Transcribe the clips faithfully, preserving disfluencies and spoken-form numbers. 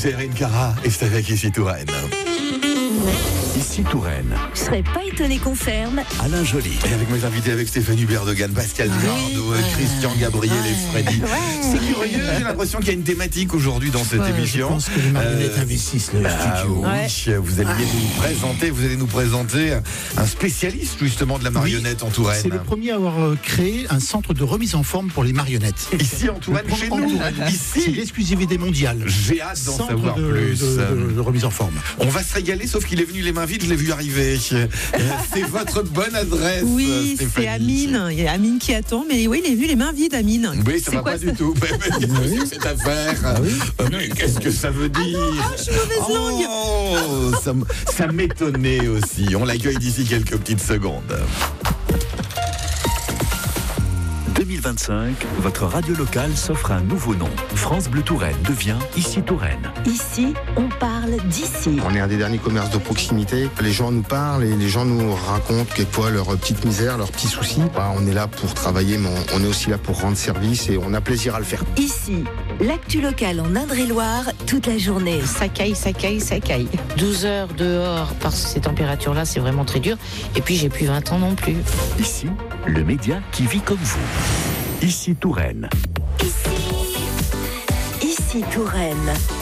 c'est Erin Cara et c'est avec Ici Touraine. Ici Touraine. Je serais pas étonné qu'on ferme. Alain Joly. Et avec mes invités, avec Stéphanie Berdegan, Pascal Girardot, oui, Christian Gabriel ouais, et Freddy. Ouais. C'est curieux, j'ai l'impression qu'il y a une thématique aujourd'hui dans cette ouais, émission. Je pense que les marionnettes euh, investissent le bah, studio. Oui, ouais. vous allez ah. nous présenter, vous allez nous présenter un spécialiste justement de la marionnette oui, en Touraine. C'est le premier à avoir créé un centre de remise en forme pour les marionnettes. Ici en Touraine, chez nous. Touraine. Ici. C'est l'exclusivité mondiale. J'ai hâte d'en centre savoir de, plus. De, de, de remise en forme. On va se régaler, sauf qu'il est venu les mains vides, je l'ai vu arriver. C'est votre bonne adresse. Oui, Stéphanie. C'est Amine. Il y a Amine qui attend, mais oui, il est venu les mains vides, Amine. Oui, ça ne va pas ça du tout. C'est cette affaire. Ah oui mais qu'est-ce que ça veut dire? Ah, non, ah je suis mauvaise langue. Oh, ça, ça m'étonnait aussi. On l'accueille d'ici quelques petites secondes. deux mille vingt-cinq, votre radio locale s'offre un nouveau nom. France Bleu Touraine devient Ici Touraine. Ici, on parle d'ici. On est un des derniers commerces de proximité. Les gens nous parlent et les gens nous racontent quelquefois leurs petites misères, leurs petits soucis. Bah, on est là pour travailler, mais on est aussi là pour rendre service et on a plaisir à le faire. Ici, l'actu locale en Indre-et-Loire, toute la journée. Ça caille, ça caille, ça caille. douze heures dehors, par ces températures-là, c'est vraiment très dur. Et puis, j'ai plus vingt ans non plus. Ici, le média qui vit comme vous. Ici Touraine. Ici, ici Touraine.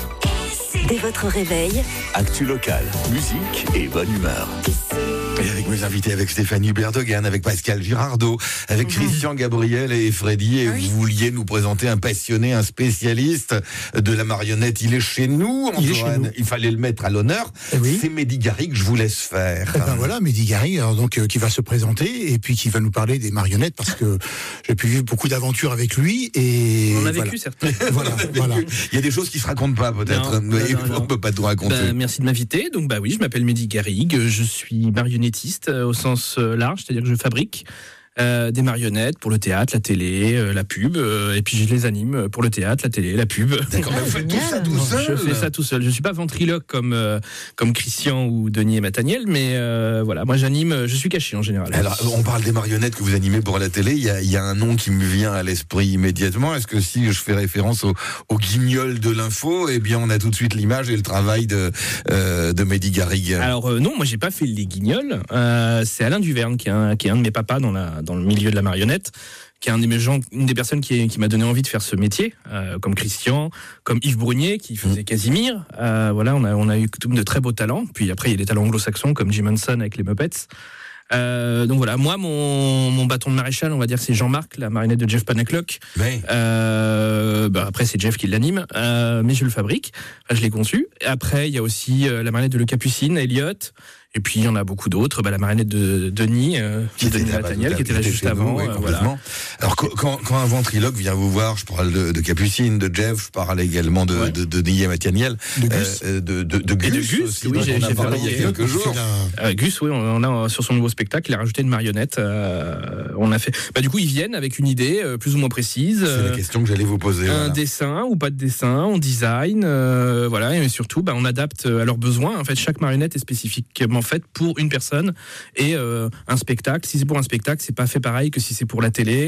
Ici. Dès votre réveil. Actu locale, musique et bonne humeur. Ici. Et avec mes invités, avec Stéphanie Berdegan, avec Pascal Girardot, avec Christian Gabriel et Freddy, et oui. vous vouliez nous présenter un passionné, un spécialiste de la marionnette. Il est chez nous, en Touraine. Il fallait le mettre à l'honneur. Oui. C'est Mehdi Gary que je vous laisse faire. Eh ben voilà, Mehdi Gary, alors donc euh, qui va se présenter et puis qui va nous parler des marionnettes parce que j'ai pu vivre beaucoup d'aventures avec lui et on a voilà. vécu certains. voilà, voilà. Il y a des choses qui se racontent pas peut-être, non, mais non, non, on ne peut pas tout raconter. Bah, merci de m'inviter. Donc bah oui, je m'appelle Mehdi Gary, je suis marionnettiste au sens large, c'est-à-dire que je fabrique Euh, des marionnettes pour le théâtre, la télé, euh, la pub, euh, et puis je les anime pour le théâtre, la télé, la pub. D'accord, mais vous faites tout ça tout seul. Je fais ça tout seul. Je suis pas ventriloque comme euh, comme Christian ou Denis et Mataniel, mais euh, voilà, moi j'anime, je suis caché en général. Alors, on parle des marionnettes que vous animez pour la télé. Il y a, il y a un nom qui me vient à l'esprit immédiatement. Est-ce que si je fais référence au, au guignol de l'info, eh bien on a tout de suite l'image et le travail de euh, de Mehdi Gary. Alors euh, non, moi j'ai pas fait les guignols. Euh, c'est Alain Duverne qui est un, qui est un de mes papas dans la dans le milieu de la marionnette, qui est un des gens, une des personnes qui, qui m'a donné envie de faire ce métier, euh, comme Christian, comme Yves Brunier qui faisait mmh. Casimir. Euh, voilà, on a on a eu de très beaux talents. Puis après il y a des talents anglo-saxons comme Jim Henson avec les Muppets. Euh, donc voilà, moi mon, mon bâton de maréchal, on va dire, c'est Jean-Marc, la marionnette de Jeff Panaclock. Oui. Euh, bah après c'est Jeff qui l'anime, euh, mais je le fabrique, enfin, je l'ai conçu. Et après il y a aussi euh, la marionnette de Le Capucine, Elliot. Et puis il y en a beaucoup d'autres, bah, la marionnette de Denis, euh, qui était Nathaniel, qui était là juste avant. Oui, euh, voilà. Alors quand, quand un ventriloque vient vous voir, je parle de, de Capucine, de Jeff, je parle également de, ouais. de, de Denis et Mataniel, de Gus, euh, de, de, de Gus, et de Gus aussi, oui, j'ai, on a j'ai parlé il y a quelques jours. Euh, Gus, oui, on a sur son nouveau spectacle, il a rajouté une marionnette. Euh, on a fait. Bah du coup, ils viennent avec une idée euh, plus ou moins précise. C'est la question que j'allais vous poser. Un voilà. dessin ou pas de dessin, on design, euh, voilà, et surtout, bah, on adapte à leurs besoins. En fait, chaque marionnette est spécifiquement faite pour une personne. Et euh, un spectacle, si c'est pour un spectacle, c'est pas fait pareil que si c'est pour la télé.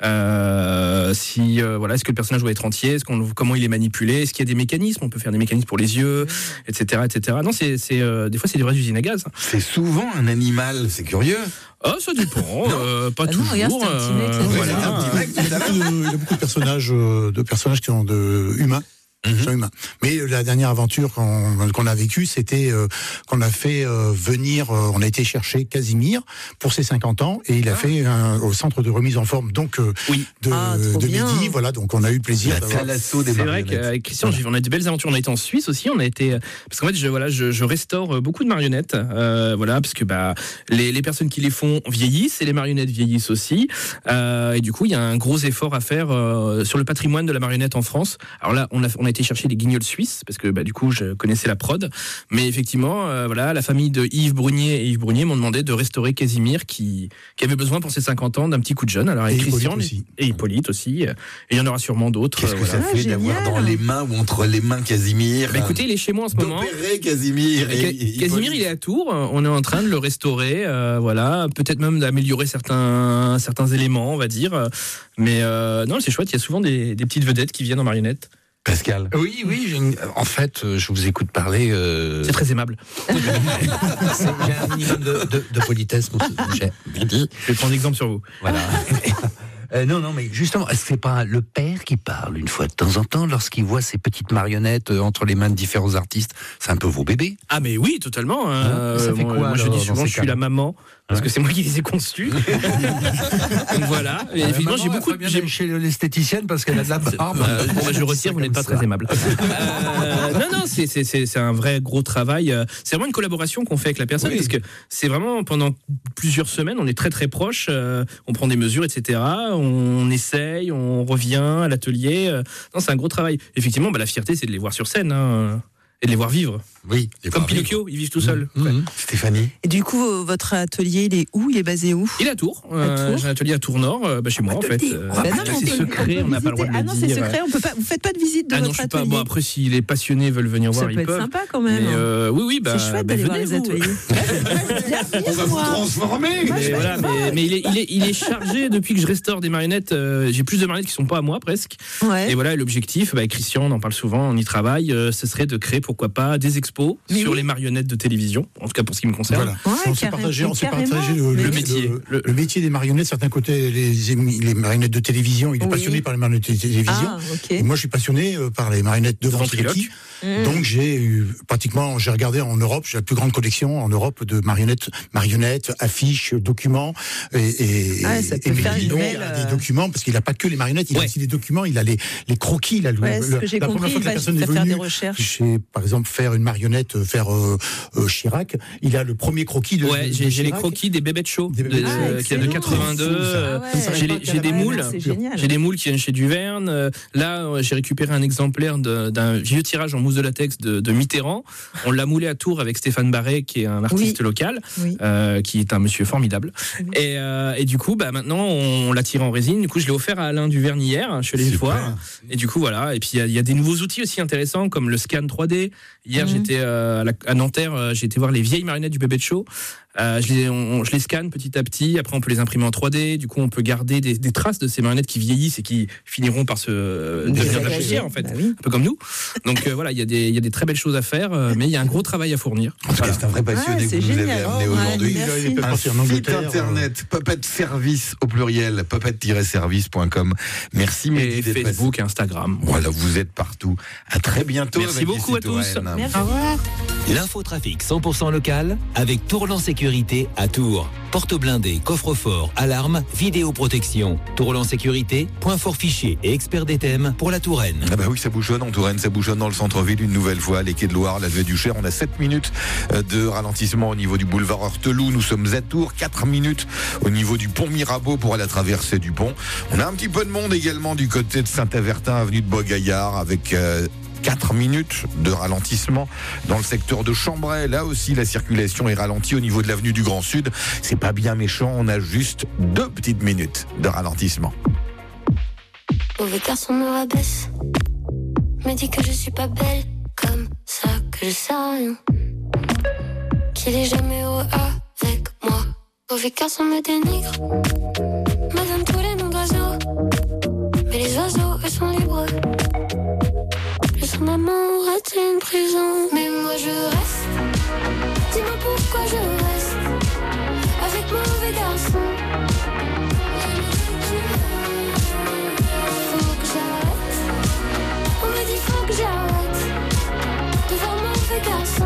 Euh, si euh, voilà, est-ce que le personnage doit être entier, est-ce qu'on, comment il est manipulé, est-ce qu'il y a des mécanismes, on peut faire des mécanismes pour les yeux, et cetera, et cetera. Non, c'est, c'est euh, des fois c'est des vraies usines à gaz. C'est souvent un animal, c'est curieux. Oh, ça dépend, euh, pas ah toujours. Non, regarde, c'est un petit mec, euh, voilà. Il y a beaucoup de, il y a beaucoup de personnages, de personnages qui sont de humains. Mmh. Humain. Mais la dernière aventure qu'on, qu'on a vécue, c'était euh, qu'on a fait euh, venir, euh, on a été chercher Casimir pour ses cinquante ans et il a ah. fait un, au centre de remise en forme donc euh, oui. de, ah, de Mehdi. Voilà, donc on a eu le plaisir. La Thalasso des C'est vrai qu'avec Christian, voilà. on a eu de belles aventures. On a été en Suisse aussi. On a été parce qu'en fait, je voilà, je, je restaure beaucoup de marionnettes. Euh, voilà, parce que bah les, les personnes qui les font vieillissent et les marionnettes vieillissent aussi. Euh, et du coup, il y a un gros effort à faire euh, sur le patrimoine de la marionnette en France. Alors là, on a on a été chercher les guignols suisses parce que bah, du coup je connaissais la prod, mais effectivement euh, voilà, la famille de Yves Brunier et Yves Brunier m'ont demandé de restaurer Casimir qui, qui avait besoin pour ses cinquante ans d'un petit coup de jeune. Alors, et, et Christian aussi. Et Hippolyte aussi, et il y en aura sûrement d'autres. Qu'est-ce euh, que voilà. ça fait ah, d'avoir dans les mains ou entre les mains Casimir? Bah, écoutez, il est chez moi en ce moment. D'opérer Casimir. Et, et Casimir, il est à Tours. On est en train de le restaurer, euh, voilà, peut-être même d'améliorer certains certains éléments, on va dire. Mais euh, non, c'est chouette. Il y a souvent des, des petites vedettes qui viennent en marionnette. Pascal. Oui, oui. J'ai une- En fait, euh, je vous écoute parler. euh, C'est très aimable. c'est- J'ai un minimum de, de, de politesse. J'ai bien dit. Je vais prendre exemple sur vous. Voilà. Euh, non, non, mais justement, est-ce que c'est pas le père qui parle une fois de temps en temps lorsqu'il voit ces petites marionnettes euh, entre les mains de différents artistes? C'est un peu vos bébés. Ah mais oui, totalement. hein. Hein, ça fait moi, quoi, moi, je alors, dis dans souvent, ces je suis cas-là la maman. Parce que c'est moi qui les ai conçus. Donc voilà. Et effectivement, j'ai beaucoup. Bien j'ai- chez l'esthéticienne parce qu'elle a de la barbe. Euh, bon, bah, je retire, vous n'êtes pas très aimable. Euh, non, non, c'est, c'est, c'est, c'est un vrai gros travail. Euh, C'est vraiment une collaboration qu'on fait avec la personne Oui. parce que c'est vraiment pendant plusieurs semaines, on est très très proches, euh, on prend des mesures, et cetera. On essaye, on revient à l'atelier. Euh, non, c'est un gros travail. Effectivement, bah, la fierté, c'est de les voir sur scène hein, et de les voir vivre. Oui. Comme Pinocchio, ils vivent tout seuls. Mmh, mmh. Stéphanie. Et du coup, euh, votre atelier, il est où? Il est basé où? Il est à Tours. Euh, À Tours. j'ai un atelier à Tours Nord, euh, bah, chez moi en fait. Euh, Bah non, mais c'est on peut- secret, peut on n'a pas le droit de visiter. le Ah non, c'est dire. secret, on peut pas, vous faites pas de visite de Ah non, votre je suis pas. atelier. Bon, après, si les passionnés veulent venir voir, Ça ils peut être peuvent. sympa quand même. Mais euh, oui, oui, bah, C'est chouette bah, d'aller voir venez, les vous. ateliers. On va vous transformer. Mais, voilà, mais, mais il, est, il, est, il est chargé depuis que je restaure des marionnettes. euh, j'ai plus de marionnettes qui sont pas à moi presque. Ouais. Et voilà, l'objectif, bah, Christian, on en parle souvent, on y travaille. euh, ce serait de créer, pourquoi pas, des expos Mais sur oui. les marionnettes de télévision. En tout cas pour ce qui me concerne. Voilà. Ouais, on s'est carré- partagé, on s'est carrément. partagé le, Le le- métier. le, Le- le métier des marionnettes. Certains côtés, les, les marionnettes de télévision. Il est Oui. passionné par les marionnettes de télévision. Ah, ok. Et moi, je suis passionné euh, par les marionnettes de De ventriloquie. Mmh. Donc, j'ai eu, pratiquement, j'ai regardé en Europe, j'ai la plus grande collection en Europe de marionnettes, marionnettes, affiches, documents. Et, et, Ah, ça et peut faire Mélino une belle, a des euh, documents, parce qu'il n'a pas que les marionnettes, il Ouais. a aussi les documents, il a les, les croquis. Il a le, Ouais, le- ce que j'ai la première compris, fois il que la va personne est faire des venue, recherches. chez, par exemple, faire une marionnette, euh, faire euh, euh, Chirac, il a le premier croquis de. Ouais, de j'ai, j'ai les Chirac. croquis des bébêtes show, Des bébêtes de- show. euh, Ah, qui a de excellent. quatre-vingt-deux. euh, Ah ouais. j'ai, les- j'ai des Ouais, moules. C'est génial. J'ai des moules qui viennent chez Duverne. Euh, Là, euh, j'ai récupéré un exemplaire de- d'un vieux tirage en mousse de latex de, de Mitterrand. On l'a moulé à Tours avec Stéphane Barret, qui est un artiste Oui. local, Oui. euh, qui est un monsieur formidable. Oui. Et, euh, et du coup, bah, maintenant, on l'a tiré en résine. Du coup, je l'ai offert à Alain Duverne hier. Je suis allé le Super. voir. Et du coup, voilà. Et puis, il y a- il y, a des nouveaux outils aussi intéressants, comme le scan trois D. Hier, Mhm. j'étais euh, à, la- à Nanterre, euh, j'ai été voir les vieilles marionnettes du bébé de show. Euh, je, les, on- je les scanne petit à petit. Après, on peut les imprimer en trois D. Du coup, on peut garder des, des traces de ces marionnettes qui vieillissent et qui finiront par se devenir de la Désagréger. poussière, en fait. Bah oui. Un peu comme nous. Donc euh, voilà, il y, a des- il y a des très belles choses à faire, euh, mais il y a un gros travail à fournir. En tout cas, Voilà. c'est un vrai passionné Ouais, que c'est vous nous avez génial. amené Oh, ouais, aujourd'hui. Il a- il est merci. peut-être Un parti en site Angleterre. euh, internet, puppet service au pluriel, puppet tiret service point com. Merci Et Mehdi d'être passé. Facebook, Instagram. Voilà, vous êtes partout. À très bientôt. Merci avec beaucoup les à tous. Citoyennes. Merci. L'infotrafic cent pour cent local avec Tourlan Sécurité à Tours. Porte blindée, coffre-fort, alarme, vidéoprotection. Tourlan Sécurité, point fort fichier et expert des thèmes pour la Touraine. Ah bah oui, ça bouchonne en Touraine, ça bouchonne dans le centre-ville une nouvelle fois, les quais de Loire, la levée du Cher. On a sept minutes euh, de ralentissement au niveau du boulevard Heurteloup. Nous sommes à Tours, quatre minutes au niveau du pont Mirabeau pour la traversée du pont. On a un petit peu de monde également du côté de Saint-Avertin, avenue de Beaugaillard, avec euh, quatre minutes de ralentissement dans le secteur de Chambray. Là aussi, la circulation est ralentie au niveau de l'avenue du Grand Sud. C'est pas bien méchant, on a juste deux petites minutes de ralentissement. Mauvais garçon me rabaisse, me dit que je suis pas belle, comme ça que je sais rien, qu'il est jamais heureux avec moi. Mauvais garçon me dénigre, me donne tous les noms d'oiseaux, mais les oiseaux eux sont libres. Le son d'amour est une prison, mais moi je reste. Dis-moi pourquoi je reste avec mauvais garçon. Faut que j'arrête. On me dit faut que j'arrête de voir mauvais garçon.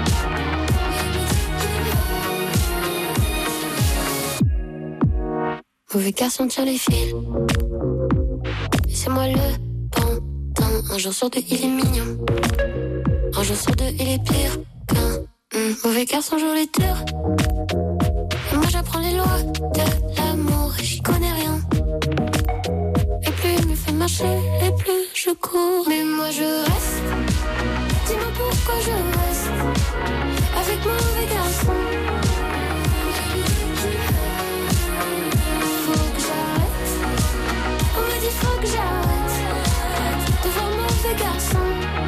Mauvais garçon tire les fils. Et c'est moi le pantin. Un jour sur deux il est mignon. Un jour sur deux il est pire qu'un hum, mauvais garçon joue les tours. Et moi j'apprends les lois de l'amour et j'y connais rien. Et plus il me fait marcher, et plus je cours. Mais moi je reste. Dis-moi pourquoi je reste avec mauvais garçon. Faut que j'arrête. On me dit faut que j'arrête de voir mauvais garçon.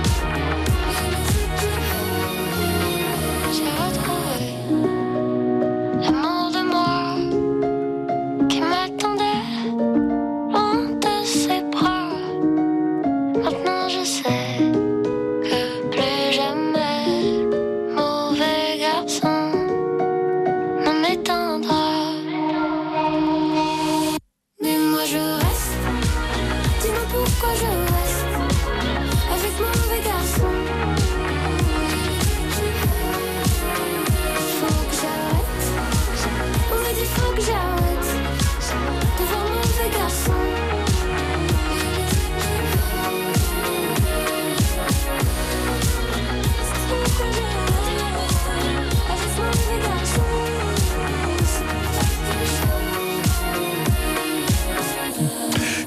J'ai retrouvé l'amour de moi qui m'attendait loin de ses bras. Maintenant je sais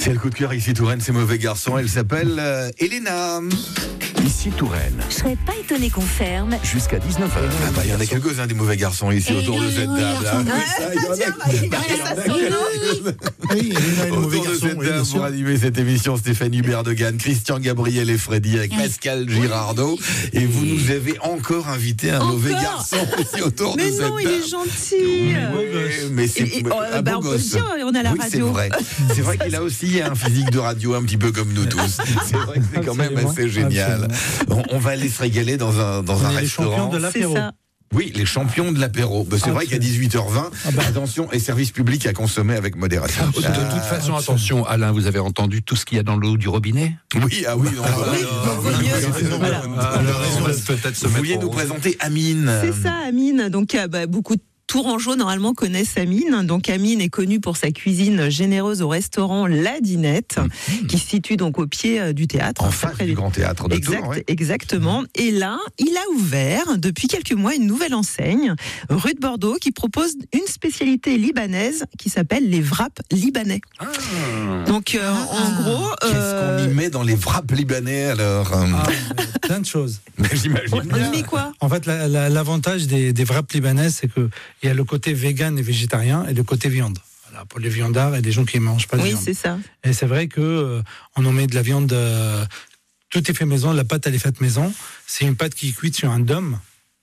C'est le coup de cœur ici Touraine, c'est mauvais garçon. Elle s'appelle euh, Elena. Ici Touraine, Je serais pas étonnée qu'on ferme. jusqu'à dix-neuf heures. Ah bah, il y en a quelques-uns des mauvais garçons ici autour de cette table. hein. Oui, ça, il y en a- il y en a quelques-uns. Oui, Elena est le mauvais Autour de garçon, cette oui, bien table sûr. pour animer cette émission, Stéphanie Berdegan, Christian Gabriel et Freddy avec Pascal Girardot. Et vous nous avez encore invité un Encore mauvais garçon ici autour Mais de cette non, il table. est gentil. Oui, mais c'est Et- et- un oh, bah, beau on peut le gosse. dire, on est à la Oui, c'est radio. vrai. C'est vrai qu'il a aussi un physique de radio un petit peu comme nous tous. C'est vrai que c'est quand même Absolument. assez génial. On, on va aller se régaler dans un, dans On un est les restaurant. champions de C'est l'apéro. ça. Oui, les champions de l'apéro. Ben, c'est vrai qu'à dix-huit heures vingt, Ah bah. attention, et service public à consommer avec modération. De toute Ah, façon, attention, Alain, vous avez entendu tout ce qu'il y a dans l'eau du robinet? oui, ah oui, non, voilà. Oui, donc vaut mieux. Voilà. Ah, alors, on va peut-être se Vous mettre vouliez en nous route. présenter Amine. C'est ça, Amine. Donc, euh, bah, beaucoup de Tourangeaux, normalement, connaissent Amine. Donc, Amine est connue pour sa cuisine généreuse au restaurant La Dinette, Mmh. qui se situe donc au pied euh, du théâtre. En face près du Grand Théâtre de Exact, Tours. oui. Exactement. Et là, il a ouvert depuis quelques mois une nouvelle enseigne, rue de Bordeaux, qui propose une spécialité libanaise qui s'appelle les wraps libanais. Ah. Donc, euh, en gros, Qu'est-ce euh, qu'on y met dans les wraps libanais alors Ah, mais plein de choses. J'imagine on bien. y met quoi? En fait, la- la- l'avantage des, des wraps libanaises, c'est qu'il y a le côté vegan et végétarien et le côté viande. Voilà, pour les viandards et les gens qui ne mangent pas de Oui, viande. c'est ça. Et c'est vrai que euh, on en met de la viande, euh, tout est fait maison, la pâte elle est faite maison. C'est une pâte qui est cuite sur un dôme.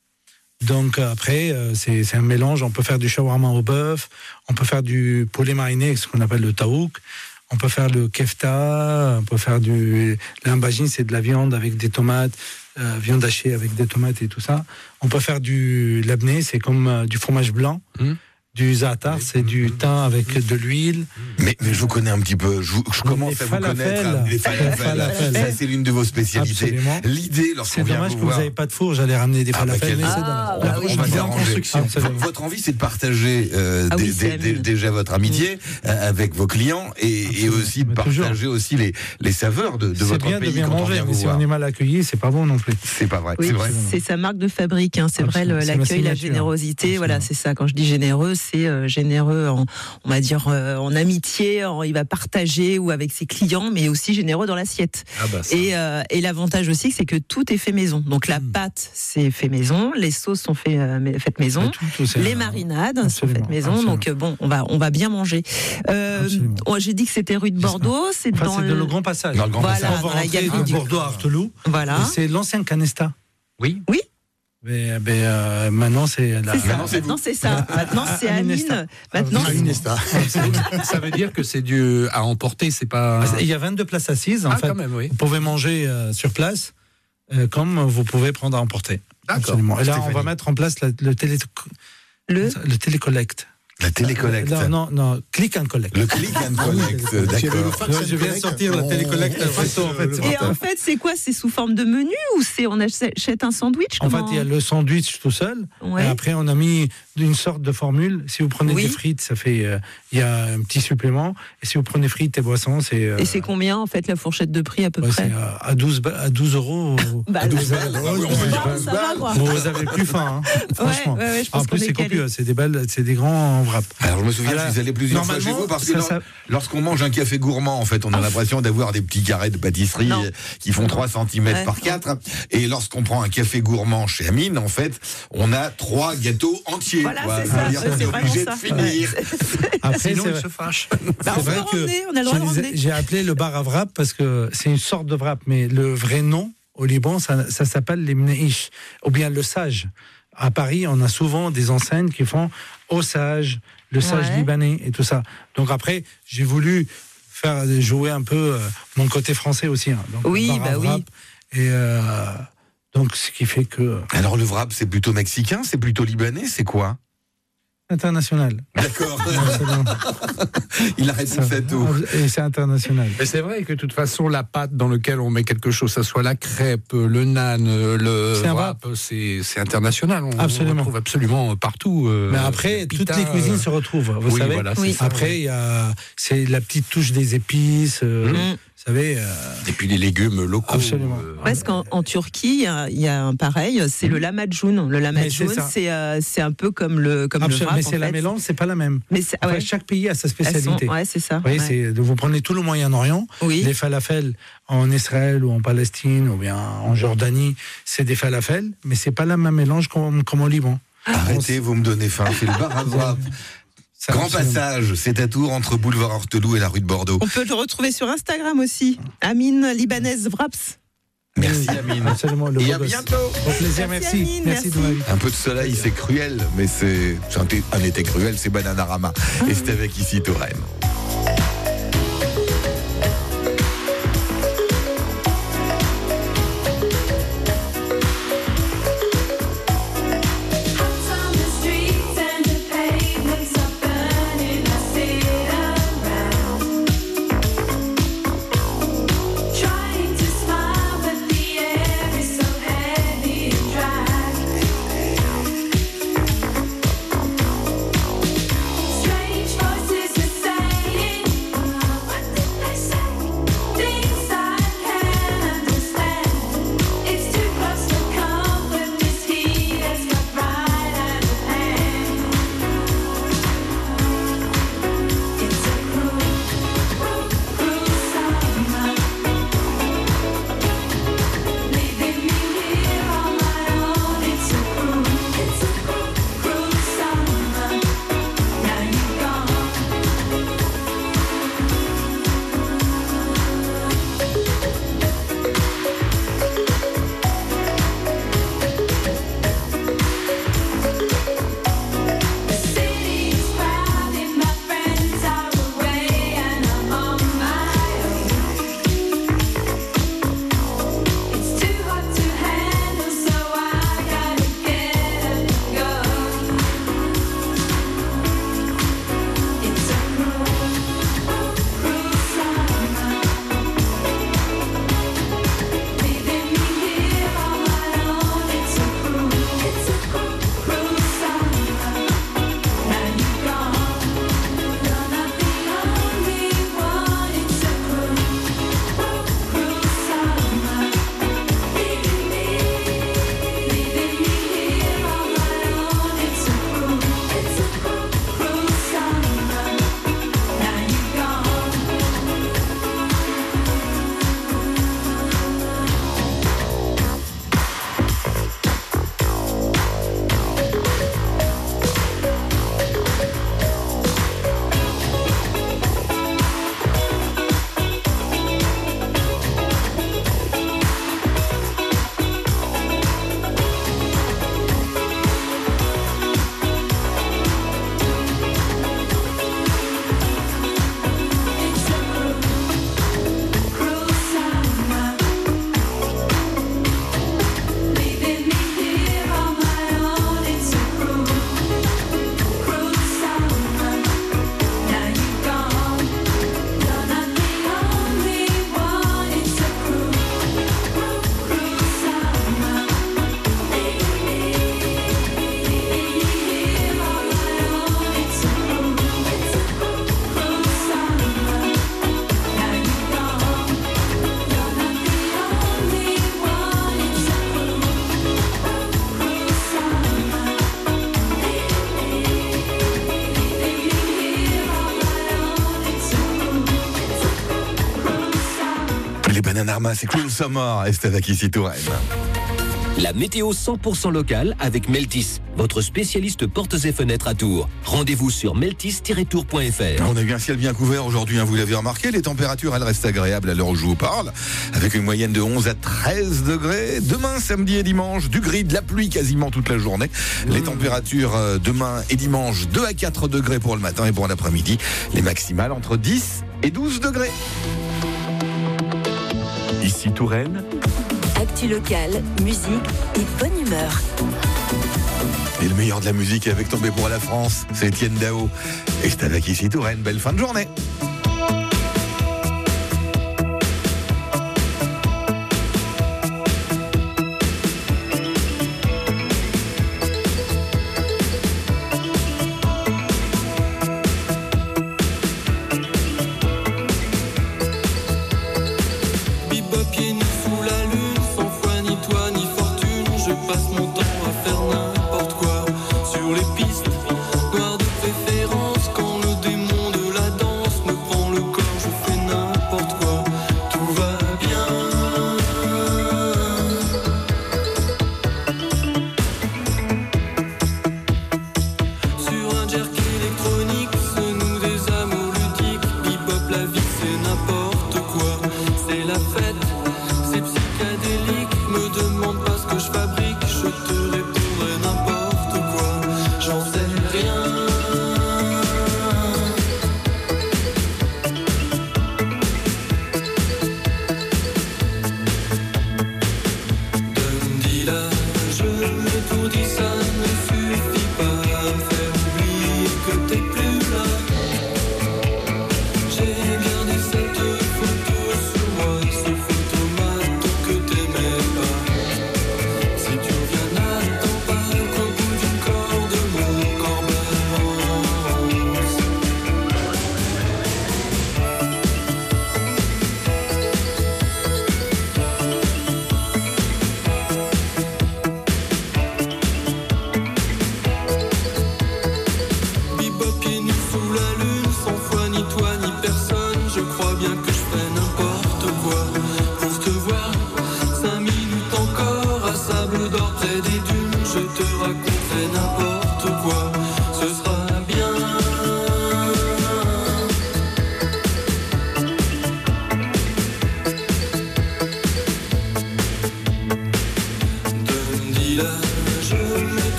Donc euh, après, euh, c'est c'est un mélange. On peut faire du shawarma au bœuf, on peut faire du poulet mariné, ce qu'on appelle le taouk. On peut faire le kefta, on peut faire du l'imbagine, c'est de la viande avec des tomates, euh, viande hachée avec des tomates et tout ça. On peut faire du labné, c'est comme euh, du fromage blanc. Mmh. Du za'atar, c'est du thym avec de l'huile. Mais, mais je vous connais un petit peu, je, vous- je commence Les à vous falafels. connaître. hein, Les Les falafels, falafels. ça c'est l'une de vos spécialités. Absolument. L'idée, lorsqu'on C'est vient dommage vous que vous voir... n'avez pas de four, j'allais ramener des Ah, bah, falafels, quel- mais c'est Ah, dommage. bah oui, on je va vois. s'arranger. construction. Absolument. Votre envie, c'est de partager euh, Ah oui, des- c'est des- Amine. déjà votre amitié euh, avec vos clients et, et Absolument. aussi de Mais toujours. partager aussi les, les saveurs de, de C'est votre bien de pays bien quand on manger, vient mais vous si voir. on est mal accueilli, c'est pas bon non plus. C'est pas vrai, Oui, c'est vrai. c'est sa marque de fabrique, hein, c'est vrai, Absolument. le- C'est ma l'accueil, la signature. générosité, Absolument. voilà, c'est ça. Quand je dis généreux, c'est euh, généreux en, on va dire, euh, en amitié, en- il va partager ou avec ses clients, mais aussi généreux dans l'assiette. Ah bah ça. Et, euh, et l'avantage aussi, c'est que tout est fait maison. Donc la pâte, c'est fait maison, les sauces sont fait, euh, mais- faites maison. Tout, tout, c'est- Les marinades sont Absolument, faites maison, absolument. donc euh, bon, on va on va bien manger. Euh, Absolument. oh, j'ai dit que c'était rue de Bordeaux, c'est Enfin, dans c'est le, de le Grand Passage. Dans le Grand Voilà, Passage. On va dans la rentrer galerie de du- Bordeaux à Arteloup. voilà. Et c'est l'ancien Canesta. Oui. Oui. Mais, mais, euh, maintenant, c'est la. C'est ça. Maintenant, c'est Maintenant, c'est ça. Maintenant, c'est Aminesta. Amine. Maintenant, Ah, Aminesta. Ça veut dire que c'est du à emporter, c'est pas. Il y a vingt-deux places assises, en Ah, fait. quand même, oui. Vous pouvez manger euh, sur place, euh, comme vous pouvez prendre à emporter. D'accord. Absolument. Et là, on Stéphanie. va mettre en place la- le, télé, le le télécollect. La télécollecte. Non, non, non, click and collect. Le click and collect, d'accord. Je viens de sortir la télécollecte. Oh, photo, en fait. Et en fait, c'est quoi? C'est sous forme de menu ou c'est on achète un sandwich? En fait, Comment- il y a le sandwich tout seul. Ouais. Et après, on a mis une sorte de formule. Si vous prenez Oui. des frites, ça fait. euh, Il y a un petit supplément. Et si vous prenez frites et boissons, c'est. euh, Et c'est combien en fait la fourchette de prix à peu ouais, près? c'est euh, à douze, ba- à douze euros. Bah, à douze ça balles. va, ça va, quoi. Bon, vous avez plus faim, hein, franchement. ouais, ouais, je pense en plus, qu'on est c'est calé. copieux. C'est des balles, c'est des grands wraps. Alors je me souviens, Alors, je suis allé plusieurs fois chez normalement, vous parce que ça, dans- ça- lorsqu'on mange un café gourmand, en fait, on a l'impression d'avoir des petits carrés de pâtisserie Non. euh, qui font trois centimètres Ouais, par non. quatre. Et lorsqu'on prend un café gourmand chez Amine, en fait, on a trois gâteaux entiers. Voilà, quoi. c'est Ça veut ça, dire ouais, qu'on c'est est vraiment obligé ça. de finir. Après, Sinon, c'est il vrai- se fâche. Bah, c'est on peut vrai le que ramener, on a le droit je de disais- ramener. j'ai appelé le bar à wrap parce que c'est une sorte de wrap, mais le vrai nom au Liban, ça, ça s'appelle les mneish, ou bien le sage. À Paris, on a souvent des enseignes qui font au sage, le sage Ouais. libanais et tout ça. Donc après, j'ai voulu faire jouer un peu euh, mon côté français aussi. hein. Donc, Oui, bar à bah oui. wrap. Et euh, donc, ce qui fait que Alors le wrap, c'est plutôt mexicain, c'est plutôt libanais, c'est quoi? international. D'accord. Absolument. Il a réponse à tout. Et c'est international. Mais c'est vrai que de toute façon, la pâte dans laquelle on met quelque chose, ça soit la crêpe, le naan, le C'est un wrap, c'est c'est international. On, Absolument. on le trouve absolument partout. euh, Mais après, le toutes pita, les cuisines euh, se retrouvent, vous oui, savez. voilà, c'est Oui. ça, Après, oui. il y a, c'est la petite touche des épices. euh, Mm. savez. Euh... Et puis les légumes locaux. Absolument. Euh... Parce qu'en en Turquie, il y a, il y a un pareil, c'est le lahmacun. Le lahmacun, c'est euh, c'est un peu comme le comme Absolument, le wrap. Mais c'est la mélange, c'est pas la même. Mais c'est, enfin, ouais. Chaque pays a sa spécialité. Sont, ouais, c'est ça. Vous voyez, ouais. c'est, vous prenez tout le Moyen-Orient, oui. les falafels en Israël ou en Palestine ou bien en Jordanie, c'est des falafels, mais c'est pas le même mélange comme, comme au Liban. Arrêtez, vous me donnez faim. C'est le bar à wrap. Grand passage, c'est à Tours entre boulevard Horteloup et la rue de Bordeaux. On peut le retrouver sur Instagram aussi. Amine Libanaise Wraps. Merci Amine. Absolument, le et à bientôt. Au plaisir, merci. Merci, Amine, merci. merci. De un peu de soleil, c'est cruel, mais c'est un été cruel, c'est Bananarama. Ah, et c'est avec ici Touraine. Bananarama, c'est Cool Summer, et c'est avec ici Touraine. La météo cent pour cent locale avec Meltis, votre spécialiste portes et fenêtres à Tours. Rendez-vous sur meltis tiret tours point f r. On a eu un ciel bien couvert aujourd'hui, hein, vous l'avez remarqué. Les températures, elles restent agréables à l'heure où je vous parle, avec une moyenne de onze à treize degrés. Demain, samedi et dimanche, du gris, de la pluie quasiment toute la journée. Mmh. Les températures euh, demain et dimanche, deux à quatre degrés pour le matin et pour l'après-midi. Les maximales entre dix et douze degrés. Ici Touraine. Actu locale, musique et bonne humeur. Et le meilleur de la musique est avec Tombé pour la France, c'est Étienne Dao. Et c'est avec ici Touraine, belle fin de journée.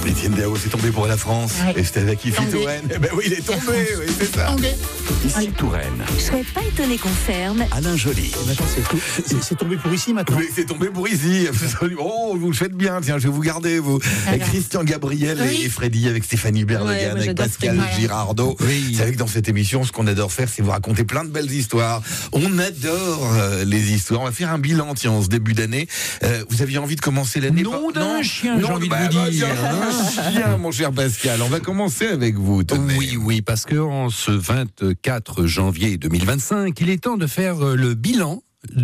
Étienne Dao, c'est tombé pour la France. Ouais. Et c'était avec Yves Tombé. Touraine. Eh ben oui, il est tombé, oui, c'est ça. Ici Touraine. Je serais pas étonné qu'on ferme. Alain Joly. Maintenant, c'est- c'est c'est tombé pour ici maintenant. Oui, c'est tombé pour ici, absolument. Oh, vous le faites bien, tiens, je vais vous garder, vous. Avec Christian Gabriel Oui. et Freddy, avec Stéphanie Berlegan, Ouais, moi, avec j'adore Pascal Freddy. Girardot. Oui. Vous savez que dans cette émission, ce qu'on adore faire, c'est vous raconter plein de belles histoires. On adore euh, les histoires. On va faire un bilan, tiens, en ce début d'année. Euh, vous aviez envie de commencer l'année Nom par- d'un chien, j'ai Non, envie de bah, vous bah, dire. tiens, un chien, mon cher Pascal. On va commencer avec vous, tenez. Oui, oui, parce que en ce vingt-quatre janvier deux mille vingt-cinq, il est temps de faire euh, le bilan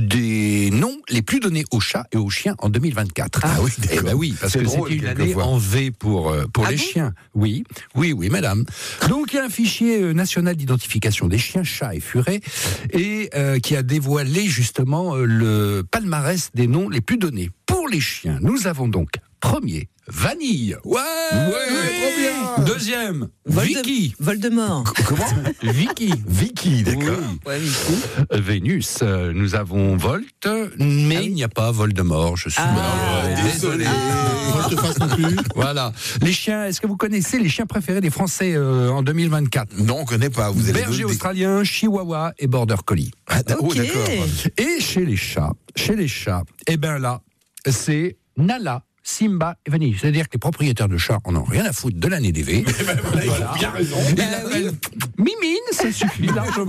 des noms les plus donnés aux chats et aux chiens en deux mille vingt-quatre. Ah oui, Eh d'accord. ben oui, parce C'est que drôle, c'était une année quelquefois. en V pour, euh, pour Ah les bon chiens. Oui, oui, oui, madame. Donc il y a un fichier euh, national d'identification des chiens, chats et furets, et euh, qui a dévoilé justement euh, le palmarès des noms les plus donnés. Pour les chiens, nous avons donc premier, Vanille. Ouais, trop bien. Deuxième, Volde- Vicky. Voldemort. Comment Vicky. Vicky, d'accord. Oui. Ouais, Vicky. Euh, Vénus, euh, nous avons Volt, mais Ah oui. il n'y a pas Voldemort, je suis Ah. navré. Ah, désolé. Volte-face non plus. Voilà. Les chiens, est-ce que vous connaissez les chiens préférés des Français euh, en deux mille vingt-quatre? Non, on connaît pas. Vous allez Berger nous- australien, chihuahua et border collie. Ah, oh, Ok. d'accord. Et chez les chats, chez les chats, eh ben là, c'est Nala, Simba et Vanille. C'est-à-dire que les propriétaires de chats en ont rien à foutre de l'année des V. Voilà. Bien raison. Ils l'appellent Mimine, ça suffit largement.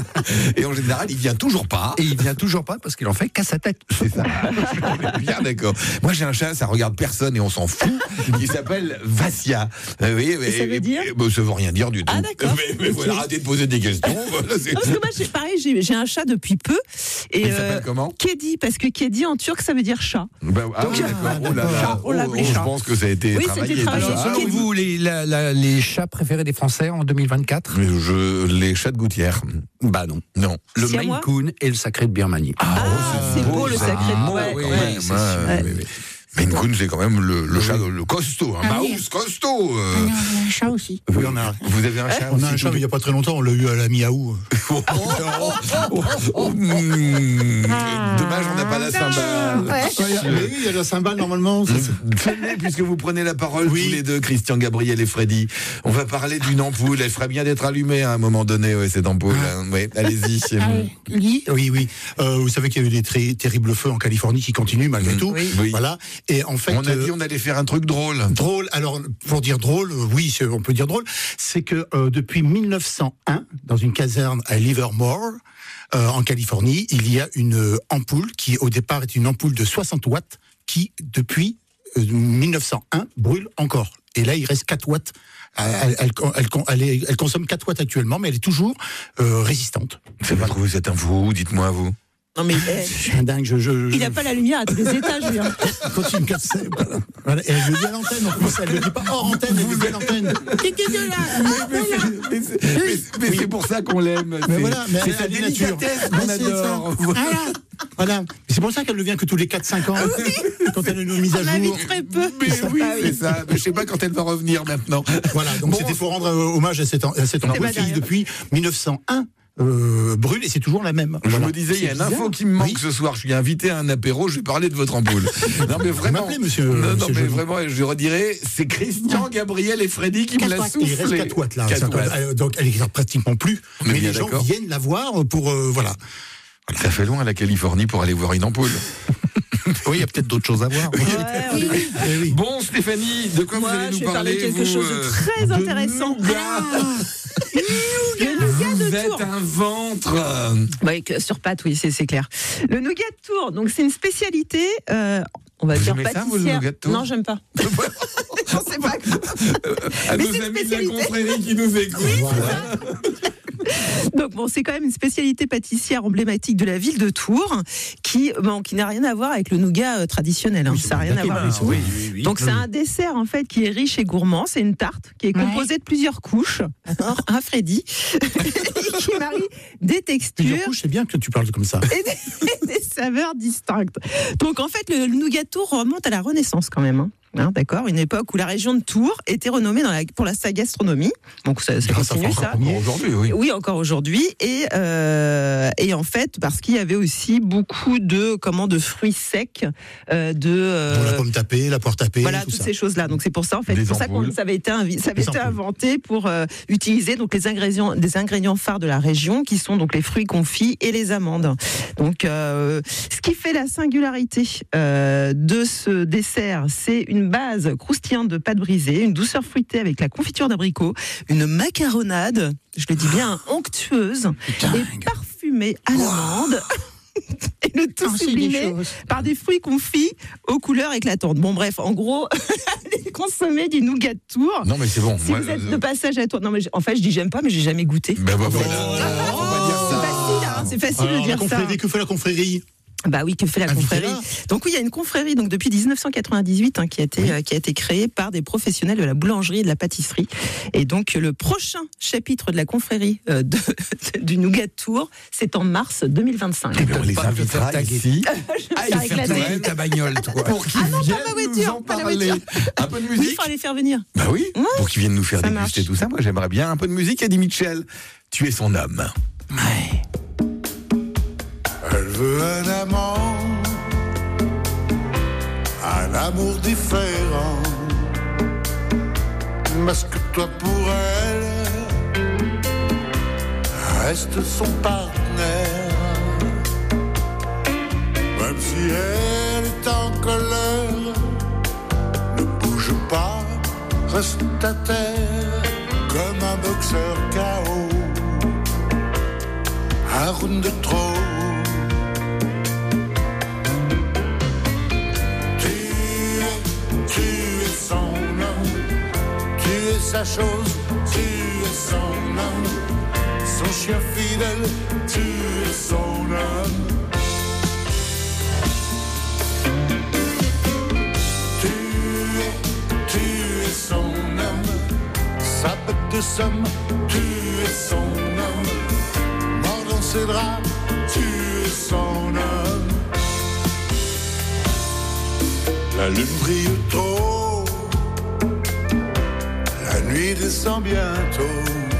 Et en général, il vient toujours pas. Et il vient toujours pas parce qu'il en fait qu'à sa tête. C'est ça. On est bien d'accord. Moi, j'ai un chat, ça regarde personne et on s'en fout, qui s'appelle Vassia. Euh, oui, mais, ça veut dire et- bah, ça veut rien dire du tout. Ah, d'accord. Mais, mais voilà, arrêtez de poser des questions. Voilà, c'est- Parce que moi, j'ai- pareil, j'ai j'ai un chat depuis peu. Et Il s'appelle comment Kedi, parce que Kedi en turc, ça veut dire chat. Bah, ah oui, d'accord. Oh là là. Chat, on l'appelait Oh, oh, chat. Je pense que ça a été Oui, travaillé. c'était travaillé. déjà. Alors, selon vous, les, la- la- les chats préférés des Français en deux mille vingt-quatre? Mais je, les chats de gouttière. Bah non. Non. Le C'est à Maine moi Coon et le sacré de Birmanie. Ah, c'est beau le ça. sacré. Ah, Ouais, oui, ouais. oui, c'est moi, sûr. euh, oui, oui. Maine Coon, c'est quand même le, le chat, le costaud, un Ah oui. Maus costaud. euh. On a un chat aussi. Vous, Oui, on a- vous avez un chat On a aussi, un chat, tous mais il n'y a pas très longtemps, on l'a eu à la Miaou. Oh, oh, oh, oh, hmm. Dommage, on n'a pas la cymbale. Mais oui, il y a la cymbale normalement. ça, c'est- Tenez, puisque vous prenez la parole Oui. tous les deux, Christian, Gabriel et Freddy, on va parler d'une ampoule. Elle ferait bien d'être allumée à un moment donné, ouais, cette ampoule. hein. Ouais, allez-y. c'est bon. Oui, oui, oui. Euh, vous savez qu'il y a eu des très terribles feux en Californie qui continuent malgré Mm. tout. Oui. Oui. Voilà. Et en fait, On a euh, dit on allait faire un truc drôle. drôle. Alors, pour dire drôle, euh, oui, c'est- on peut dire drôle. C'est que euh, depuis mille neuf cent un, dans une caserne à Livermore, euh, en Californie, il y a une euh, ampoule qui, au départ, est une ampoule de soixante watts, qui, depuis euh, mille neuf cent un, brûle encore. Et là, il reste quatre watts. Elle, elle, elle, elle, est- elle consomme quatre watts actuellement, mais elle est toujours euh, résistante. Vous avez pas trouvé cette info, dites-moi vous. Non, mais eh, Je suis un dingue. Je, je, il n'a pas la lumière à tous les étages, lui. hein. continue comme ça. Voilà. Et elle le dit à l'antenne, en plus, elle le dit pas hors antenne, elle le dit à l'antenne. Mais c'est- mais c'est- mais c'est- mais c'est pour ça qu'on l'aime. Mais C'est- voilà, mais c'est elle sa a des natures. délicatesse Ah, qu'on c'est adore. ça. Voilà. Voilà. Mais c'est pour ça qu'elle ne vient que tous les quatre cinq ans. Quand elle a une mise à On habite jour. très peu. Mais oui, Ah c'est ça. Mais je sais pas quand elle va revenir maintenant. Voilà, donc Bon, c'était pour rendre euh, hommage à cette, à cette ampoule pas qui, derrière. depuis mille neuf cent un, euh, brûle et c'est toujours la même. Je Voilà. me disais, il y a C'est une info bizarre. qui me manque Oui. ce soir. Je suis invité à un apéro, je vais parler de votre ampoule. Non, mais vraiment. m'appelez, monsieur- Non, non, monsieur mais Joly. vraiment, je redirais, c'est Christian, Gabriel et Freddy qui me l'a soufflé. Il reste quatre watts là. quatre Ça, watts. euh, Donc elle est pratiquement plus. On est Mais bien les gens d'accord. viennent la voir pour. euh, voilà. Ça fait loin la Californie pour aller voir une ampoule. Oui, il y a peut-être d'autres choses à voir. Ouais, on est- Eh oui. Bon, Stéphanie, de quoi Moi, vous allez je nous vais parler parler de quelque vous, chose de euh, très intéressant. nougat. Le nougat Vous de êtes Tours. un ventre. Ouais, que sur pâte, oui, c'est c'est clair. Le nougat de Tours, donc c'est une spécialité, euh, on va Vous dire aimez ça, vous, le pâtissière. nougat de Tours Non, j'aime pas. Non, c'est pas grave. À Mais nos c'est une amis de la spécialité. confrérie qui nous écoutent. Donc bon, c'est quand même une spécialité pâtissière emblématique de la ville de Tours, qui, bon, qui n'a rien à voir avec le nougat euh, traditionnel. hein. Ça n'a rien à voir du tout. Oui, oui, oui. Donc c'est un dessert en fait qui est riche et gourmand. C'est une tarte qui est composée de plusieurs couches. Alors, un Freddy qui marie des textures Plusieurs couches, c'est bien que tu parles comme ça. et des, et des saveurs distinctes. Donc en fait, le, le nougat de Tours remonte à la Renaissance quand même. hein. Hein, d'accord, une époque où la région de Tours était renommée dans la, pour la, sa gastronomie. Donc ça, ça continue ça. Encore aujourd'hui, oui. Oui, encore aujourd'hui. Et, euh, et en fait, parce qu'il y avait aussi beaucoup de, comment, de fruits secs, euh, de euh, la pomme tapée, la poire tapée, voilà, tout toutes ça. ces choses-là. Donc c'est pour ça en fait, Des c'est pour ça ampoules. qu'on ça avait été invi- ça avait Des été ampoules. inventé pour euh, utiliser donc les ingrédients, des ingrédients phares de la région, qui sont donc les fruits confits et les amandes. Donc euh, ce qui fait la singularité euh, de ce dessert, c'est une base croustillante de pâte brisée, une douceur fruitée avec la confiture d'abricot, une macaronade, je le dis bien, onctueuse et parfumée à l'amande. Et le tout Ah, c'est sublimé des choses. par des fruits confits aux couleurs éclatantes. Bon bref, en gros, allez consommer du nougat de Tours. Non, mais c'est bon. Si Moi, vous êtes euh, de passage à Tours, non mais j- en fait je dis j'aime pas, mais j'ai jamais goûté. Ben bah, voilà. Oh, On va dire C'est ça. facile, hein, c'est facile Alors, de dire la ça. confrérie, que fait la confrérie? Bah oui, que fait la Invitez-la. confrérie. Donc oui, il y a une confrérie donc depuis dix-neuf cent quatre-vingt-dix-huit hein, qui a été euh, qui a été créée par des professionnels de la boulangerie et de la pâtisserie. Et donc le prochain chapitre de la confrérie euh, de, du nougat de Tours, c'est en mars deux mille vingt-cinq. Eh bien, on les Pas te invitera faire taguer. ici Ah, Il fait tourner ta bagnole, toi. pour qu'ils Ah non, pas viennent ma nous voiture, en pas la parler. voiture. Un peu de Oui, il musique. faut les faire venir. Bah oui, Ouais, pour qu'ils viennent nous faire ça déguster marche. tout ça. Moi, j'aimerais bien un peu de musique. Eddie Mitchell, tu es son homme. Elle veut un amant, un amour différent. Parce que toi pour elle, reste son partenaire. Même si elle est en colère, ne bouge pas, reste à terre. Comme un boxeur K O, un round de trop. Sa chose, tu es son homme, son chien fidèle, tu es son homme. Tu es, tu es son homme, sa bête de somme, tu es son homme. Mort dans ses draps, tu es son homme. La lune brille trop, la nuit descend bientôt.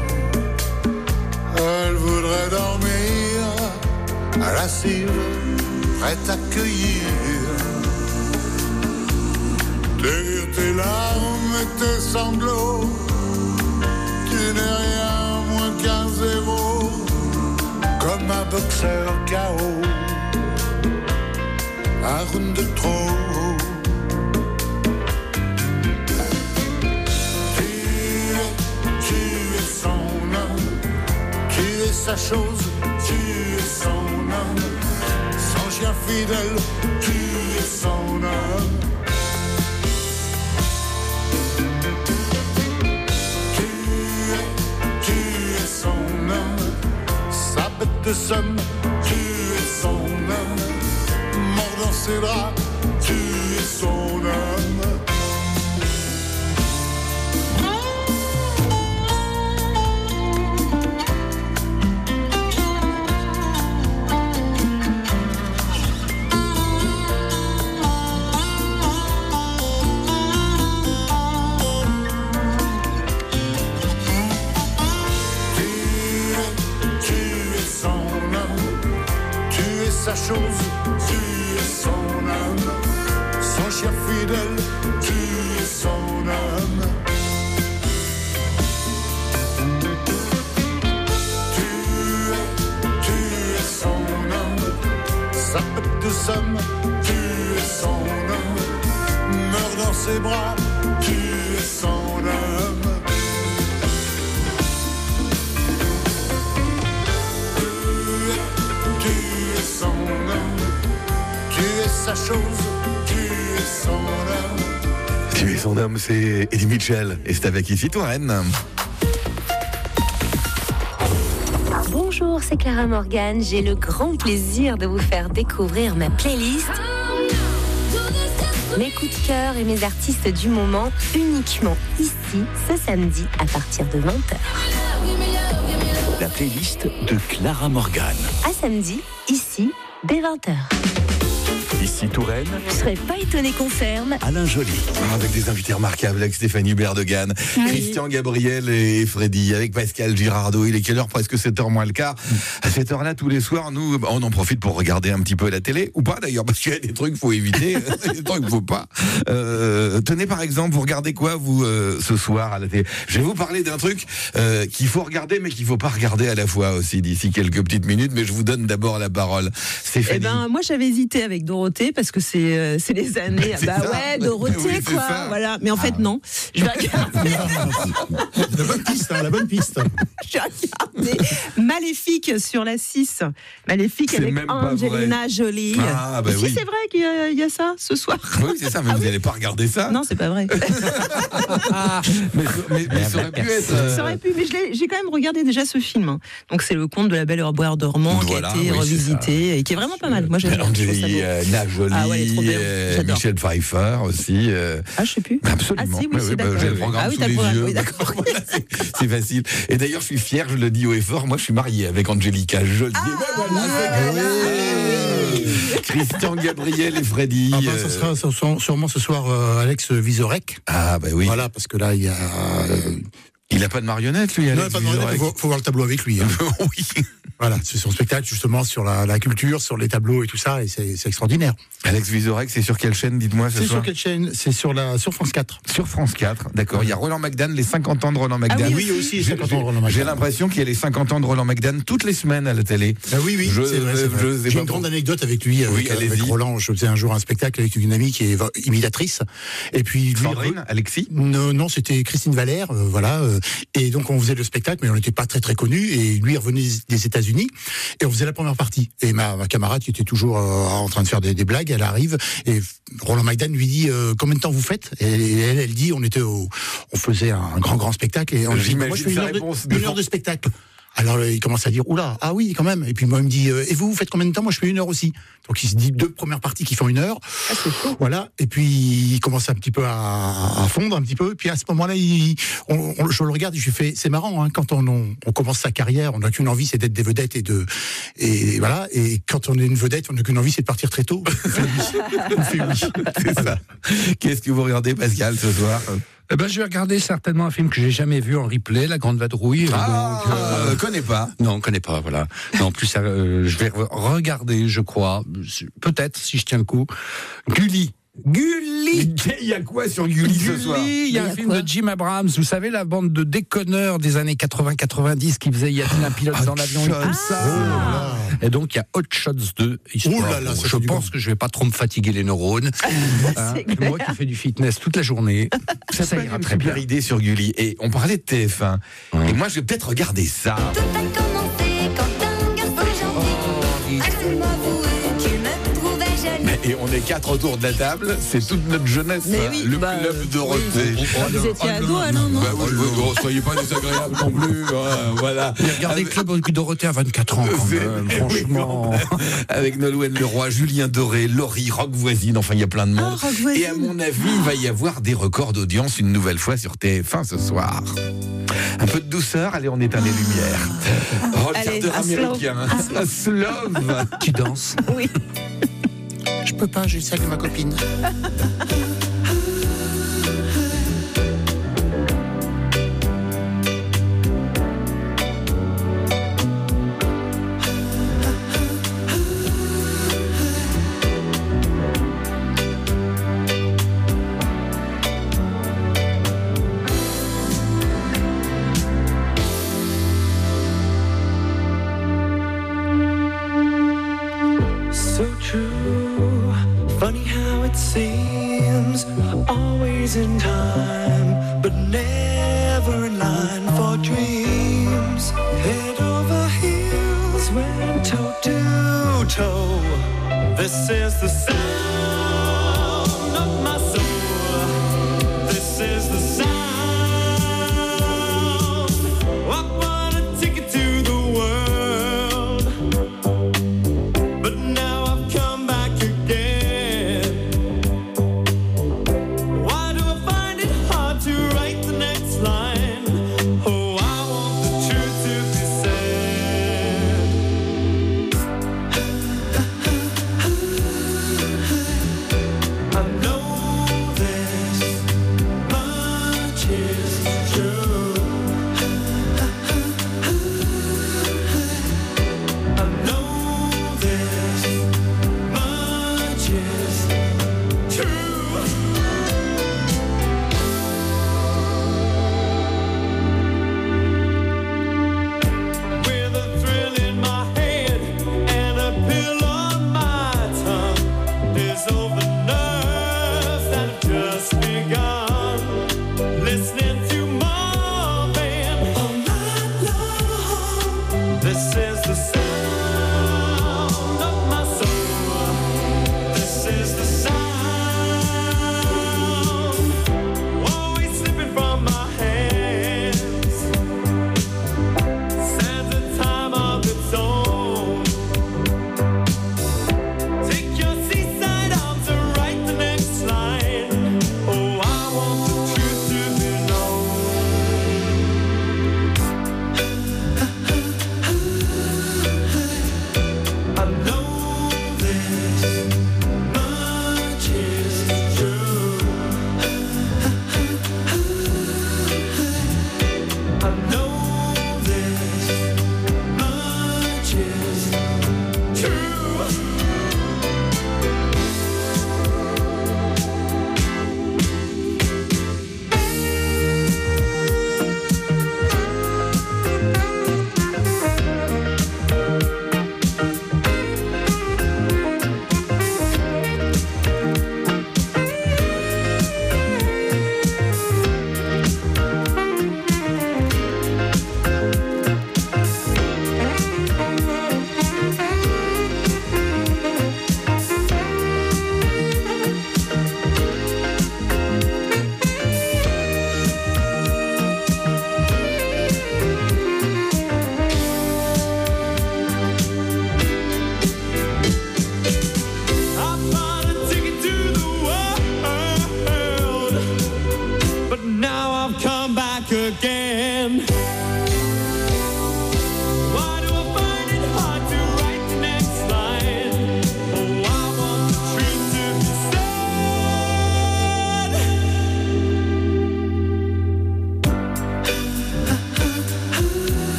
Elle voudrait dormir à la cive, prête à cueillir. Derrière tes larmes et tes sanglots, tu n'es rien moins qu'un zéro. Comme un boxeur K O, un round de trop. Sa chose, tu es son homme, son chien fidèle, tu es son homme. Tu es, tu es son homme, sa bête de somme, tu es son homme. Mort dans ses draps, tu es son homme. Sa chose, tu es son homme, son chien fidèle, tu es son homme. Tu es, tu es son homme, sa bête de somme, tu es son homme. Meurt dans ses bras, tu es son homme. Sa chose, tu es son homme. Tu es son homme, c'est Eddie Mitchell. Et c'est avec ici, toi, Rennes. Bonjour, c'est Clara Morgan. J'ai le grand plaisir de vous faire découvrir ma playlist. Mes coups de cœur et mes artistes du moment, uniquement ici, ce samedi, à partir de vingt heures. La playlist de Clara Morgan. À samedi, ici, dès vingt heures. Ici Ici Touraine. Je serais pas étonné qu'on ferme. Alain Joly. Avec des invités remarquables, avec Stéphanie Berdegan, Oui. Christian Gabriel et Freddy, avec Pascal Girardot. Il est quelle heure? Presque sept heures moins le quart. À cette heure-là, tous les soirs, nous, on en profite pour regarder un petit peu la télé, ou pas d'ailleurs, parce qu'il y a des trucs qu'il faut éviter, des trucs qu'il faut pas. Euh, tenez par exemple, vous regardez quoi, vous, euh, ce soir à la télé? Je vais vous parler d'un truc euh, qu'il faut regarder, mais qu'il faut pas regarder à la fois aussi, d'ici quelques petites minutes, mais je vous donne d'abord la parole. Stéphanie. Eh ben, moi, j'avais hésité avec Dorothée parce que c'est euh, c'est les années. C'est bah ça. ouais, Dorothée, Oui, c'est quoi. ça. Voilà. Mais en fait, non. Je vais regarder. La bonne piste, hein, la bonne piste. Je vais regarder Maléfique sur la six. Maléfique C'est avec même pas Angelina vrai. Jolie. Ah, bah si, oui. c'est vrai qu'il y a, il y a ça ce soir. Oui, c'est ça, mais vous n'allez pas regarder ça. Non, c'est pas vrai. mais, mais, mais ça aurait pu être. euh, Ça aurait pu, mais je l'ai- j'ai quand même regardé déjà ce film. Donc c'est le conte de la Belle au bois dormant Voilà, qui a été oui, c'est revisité et qui est vraiment pas mal. Moi j'aime bien. Je trouve ça beau. Angelina Jolie, Ah ouais, elle est trop bien. euh, J'adore. Michel Pfeiffer aussi. euh, Ah, je sais plus. Absolument. Ah, si, oui, Ouais, si, ouais, bah, d'accord. j'ai le Oui. programme Ah oui, sous t'as le les programme, yeux. oui, d'accord. Voilà, c'est- c'est facile. Et d'ailleurs, je suis fier, je le dis haut et fort. Moi, je suis marié avec Angelica Jolie. Ah, Ben voilà, c'est gagné. Christian Gabriel et Freddy. Ah bah, euh, ce sera ce sera sûrement ce soir euh, Alex Vizorek. Ah, bah oui. Voilà, parce que là, il y a. euh, Il n'a pas de marionnette, lui, Non, Alex il pas de marionnette, Vizorek. faut, faut voir le tableau avec lui. Hein. Oui. Voilà, c'est son spectacle justement sur la, la culture, sur les tableaux et tout ça, et c'est c'est extraordinaire. Alex Vizorek, c'est sur quelle chaîne, dites-moi, ce C'est soir sur quelle chaîne? C'est sur la sur France quatre. Sur France quatre, d'accord. Il y a Roland McDan, les cinquante ans de Roland McDan. Ah oui, aussi, J'ai- cinquante ans de Roland McDan. J'ai l'impression qu'il y a les cinquante ans de Roland McDan toutes les semaines à la télé. Ah oui, oui, Je- c'est vrai. c'est vrai. je sais J'ai pas une grande pour- anecdote avec lui, avec, Oui, allez-y. avec Roland. Je faisais un jour un spectacle avec une amie qui est va- imitatrice, et puis lui, Sandrine, Alexis. Non, non, c'était Christine Valère, euh, voilà. euh, et donc on faisait le spectacle, mais on n'était pas très très connus. Et lui il revenait des États-Unis, et on faisait la première partie. Et ma, ma camarade qui était toujours euh, en train de faire des, des blagues, elle arrive et Roland McDan lui dit euh, combien de temps vous faites? Et elle, elle dit on était au, on faisait un grand grand spectacle et on dit J'imagine moi je fais une sa heure, de, réponse une devant- heure de spectacle. Alors il commence à dire oula, ah oui quand même. Et puis moi il me dit euh, et vous vous faites combien de temps? Moi je fais une heure aussi. Donc il se dit deux premières parties qui font une heure. Voilà. Et puis il commence un petit peu à, à fondre un petit peu. Et puis à ce moment-là, il, on, on- je le regarde et je lui fais c'est marrant hein, quand on, on, on commence sa carrière, on n'a qu'une envie c'est d'être des vedettes et de et voilà. Et quand on est une vedette, on n'a qu'une envie c'est de partir très tôt. Il fait oui. Il fait oui. C'est ça. Qu'est-ce que vous regardez, Pascal, ce soir? Eh ben, je vais regarder certainement un film que j'ai jamais vu en replay, La Grande Vadrouille. Ah, donc, euh, euh, connais pas. Non, on connaît pas, voilà. Non, en plus, euh, je vais re- regarder, je crois, peut-être, si je tiens le coup, Gulli. Gulli Il y a quoi sur Gulli ce soir? Gulli, il y a un film de Jim Abrams, vous savez, la bande de déconneurs des années quatre-vingts quatre-vingt-dix qui faisait, il y avait un pilote dans l'avion et tout ça. Et donc, il y a Hot Shots deux. Histoire, Oh là là, ça je fait du pense bon. que je vais pas trop me fatiguer les neurones. Hein, moi qui fais du fitness toute la journée, ça, ça ira Une très bien. super idée sur Gulli. Et on parlait de T F un. Et moi, je vais peut-être regarder ça. Tout a commencé quand un garçon gentil a su m'avouer qu'il me trouvait jolie. Mais- Et on est quatre autour de la table, c'est toute notre jeunesse, Mais hein, oui, le bah, club Dorothée. Ah, vous étiez ado, alors non? Bah, oui, oui, oh, soyez pas désagréable non plus, hein, voilà. Mais regardez le club Dorothée à vingt-quatre ans, quand C'est- même, franchement. Avec Nolwenn Leroy, Julien Doré, Laurie, Rock Voisine, enfin il y a plein de monde. Ah, Rock Voisine. Et à mon avis, il va y avoir des records d'audience une nouvelle fois sur T F un ce soir. Un peu de douceur, allez, on éteint les lumières. Allez, Rocker un slow. américain, un slove. Tu danses? Oui. Je peux pas, j'ai ça avec ma copine. So true, funny how it seems, always in time, but never in line for dreams. Head over heels, went toe to toe. This is the sound of my soul. This is the sound. I wanna take it to the world. But now I've come back again. Why do I find it hard to write the next line? Oh, I want the truth to be said.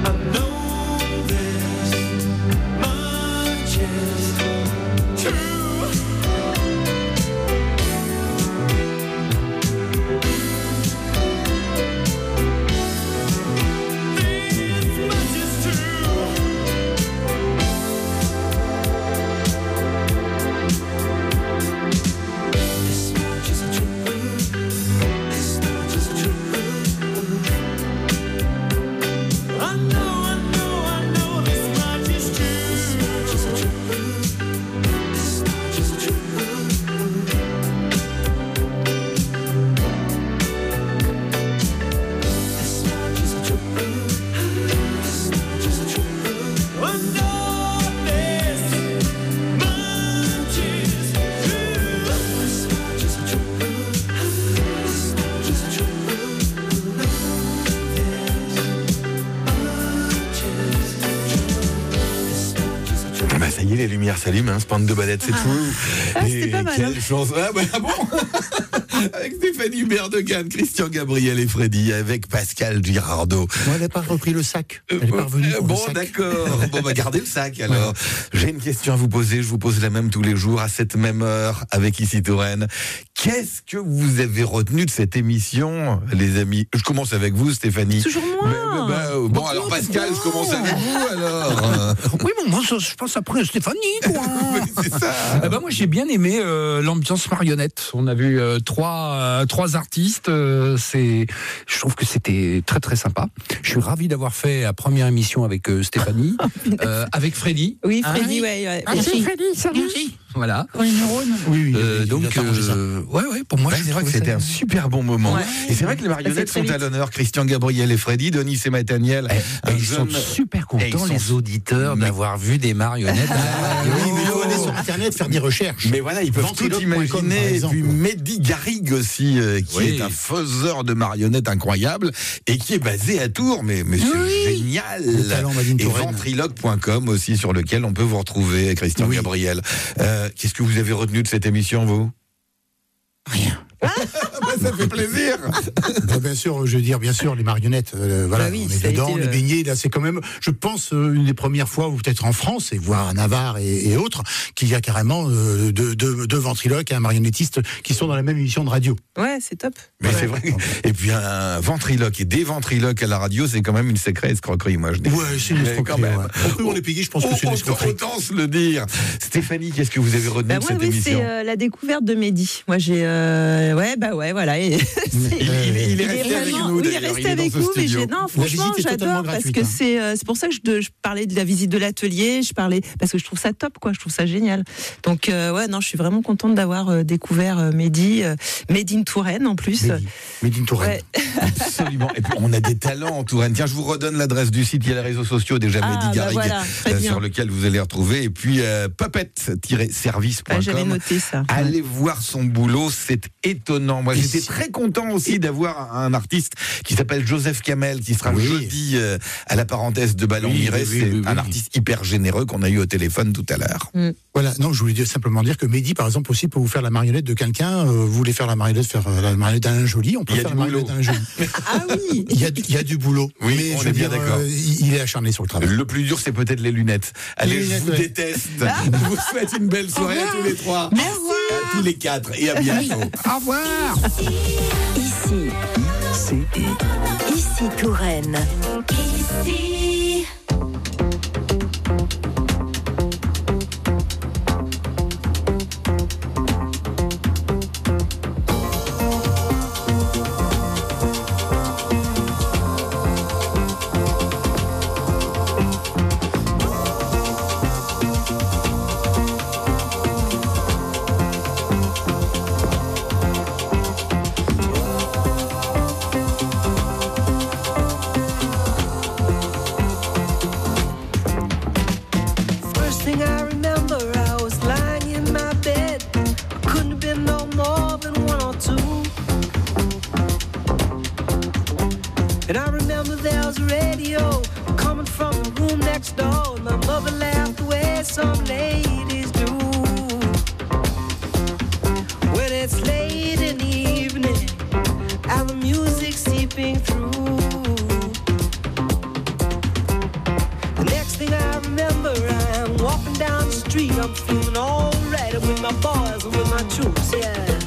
Les lumières s'allument, hein, ce bande de ballettes, c'est Ah. tout. Ah, Et c'était pas mal, quelle hein. chance. Ah, bah, ah bon Avec Stéphanie Hubert de Gann, Christian Gabriel et Freddy, avec Pascal Girardot. Moi, elle n'a pas repris le sac. Elle n'est pas revenue Euh, pour bon, le sac. d'accord. Bon, bah, gardez le sac, alors. J'ai une question à vous poser. Je vous pose la même tous les jours, à cette même heure, avec Ici Touraine. Qu'est-ce que vous avez retenu de cette émission, les amis? Je commence avec vous, Stéphanie. Toujours moi. Mais, mais, bah, euh, bon, alors, Pascal, je commence avec vous, alors. Oui, bon, moi, ça, je pense après Stéphanie, quoi. C'est ça. Eh ben, moi, j'ai bien aimé euh, l'ambiance marionnette. On a vu euh, trois, euh, trois artistes. euh, c'est, je trouve que c'était très, très sympa. Je suis ravi d'avoir fait la première émission avec euh, Stéphanie, euh, avec Freddy. Oui, Hein, Freddy, ouais, ouais. Ah, Merci. Freddy, salut. Voilà. Oui, oui. Euh, donc, euh, ouais, ouais, pour moi, Ouais, je c'est vrai que trouvais c'était ça- un super bon moment. Ouais. Et c'est vrai que les Ça marionnettes fait très sont à vite. l'honneur. Christian Gabriel et Freddy, Denis et Nathaniel. Eh, un ils sont jeune- super Et ils contents, sont- les auditeurs, Mais- d'avoir vu des marionnettes. à la radio. Oui, mais il faut aller sur Internet faire des recherches. Mais voilà, ils peuvent tout Ventriloque point com, imaginer. par Et exemple. puis Mehdi Garrigue aussi, euh, qui Oui. est un faiseur de marionnettes incroyable et qui est basé à Tours. Mais, mais c'est génial. Le talent Madine Et Touraine. ventriloque point com aussi, sur lequel on peut vous retrouver, Christian Oui. Gabriel. Euh, Qu'est-ce que vous avez retenu de cette émission, vous? Rien. Ça fait plaisir. Bah, bien sûr, je veux dire, bien sûr, les marionnettes, euh, voilà, Bah oui, on ça est a dedans, été on est le- baigné. Là, c'est quand même, je pense, euh, une des premières fois, ou peut-être en France, et voire à Navarre et, et autres, qu'il y a carrément euh, deux, deux, deux ventriloques et un marionnettiste qui sont dans la même émission de radio. Ouais, c'est top. Mais Ouais. c'est vrai. Et puis un ventriloque et des ventriloques à la radio, c'est quand même une sacrée escroquerie, moi je dis. Ouais, c'est une Mais escroquerie. quand même. Ouais. Au prix où on est payé, je pense que c'est une Autant- escroquerie. Autant se le dire. Stéphanie, qu'est-ce que vous avez retenu Bah, de moi, cette oui, émission? c'est euh, la découverte de Mehdi. Moi, j'ai. euh, Ouais, bah ouais, voilà. Et- il, il- il est Il resté est avec vraiment- nous, oui, il est d'ailleurs. resté est dans avec ce nous, mais studio. j'ai, non, franchement, visite est totalement j'adore parce gratuite, que hein. c'est, euh, c'est pour ça que je, de- je parlais de la visite de l'atelier, je parlais parce que je trouve ça top, quoi, je trouve ça génial. Donc, euh, ouais, non, je suis vraiment contente d'avoir euh, découvert euh, Mehdi, euh, Made in Touraine en plus. Mehdi, Mehdi in Touraine. Ouais. Absolument. Et puis on a des talents en Touraine. Tiens, je vous redonne l'adresse du site. Il y a les réseaux sociaux déjà, Ah, Mehdi bah Garrigue, voilà, très euh, bien. sur lequel vous allez retrouver. Et puis euh, puppet-service point com. Ah, j'avais noté ça. Allez voir son boulot, c'est étonnant. Moi, Et j'étais si- très content aussi d'avoir un artiste qui s'appelle Joseph Kamel, qui sera Oui. jeudi euh, à la parenthèse de Ballon Oui, Miret. oui, oui, c'est oui, un oui. artiste hyper généreux qu'on a eu au téléphone tout à l'heure. Voilà, non, je voulais dire, simplement dire que Mehdi, par exemple, aussi, peut vous faire la marionnette de quelqu'un. Euh, vous voulez faire la marionnette, faire euh, la marionnette d'Alain Joly, on peut Il y a faire du la marionnette boulot. d'Alain Joly. Ah oui. Il y a, du- il y a du boulot. Oui, mais on je est veux bien dire, d'accord. euh, il il est acharné sur le travail. Le plus dur, c'est peut-être les lunettes. Allez, Les je lunettes, vous ouais. déteste. Je vous souhaite une belle soirée à tous les trois. Merci. À tous les quatre. Et à bientôt. Au revoir. Ici, C'est ici Touraine. Ici. First thing I remember, I was lying in my bed. Couldn't have been no more than one or two. And I remember there was a radio coming from the room next door. And my mother laughed the way some ladies do. When it's late in the evening and the music seeping through. street, I'm feeling alright with my boys and with my troops, yeah.